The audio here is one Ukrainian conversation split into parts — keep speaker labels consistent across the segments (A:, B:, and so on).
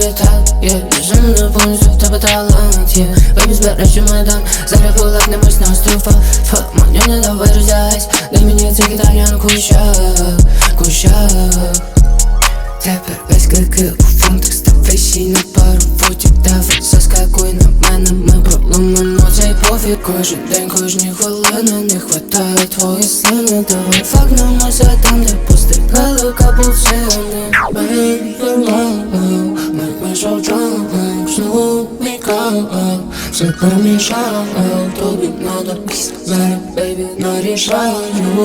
A: літає, зі мною повністю в тебе талант є. Бейбі, збережу майдан, зараз кулак не можна стуфа. Маню не давай роздягайся, дай мені цей італіан кущак. Тепер весь клики у фунтах, ставай ще на пару футів. Давай заскакуй на мене, ми проломимо цей пофіг. Кожен день, кожні хвилини, не хватає твої слини. Давай факнемося там, де постріляли капуцини. Baby, you're wrong, make me so drunk, знову мікав, все перемішав, тобі надо зараз, baby, нарішаю.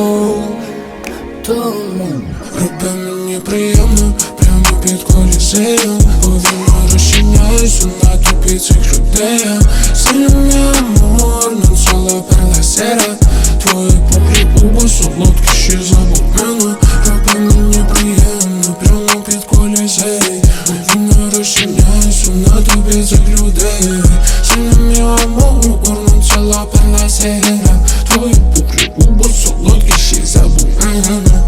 B: Роби мені приємно, прямо під колісею. Повільно розчиняюся на тобі цих людей. Сильний амор, нонсала перла сера. Твої поглі губи солодкі, ще забув мене. Роби мені приємно, прямо під колісею. Повільно розчиняюся на тобі цих людей. Сильний амор, нонсала перла сера. Твої поглі губи солодкі, ще забув мене.